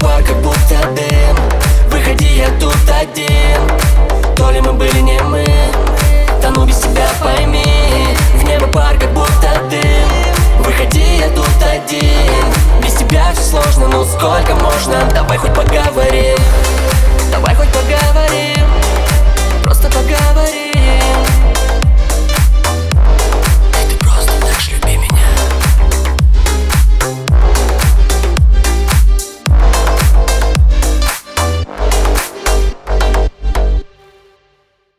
пар, как будто дым. Выходи, я тут один. То ли мы были не мы, тону без тебя, пойми. В небо пар, как будто дым. Выходи, я тут один. Без тебя все сложно, ну сколько можно? Давай хоть поговорим.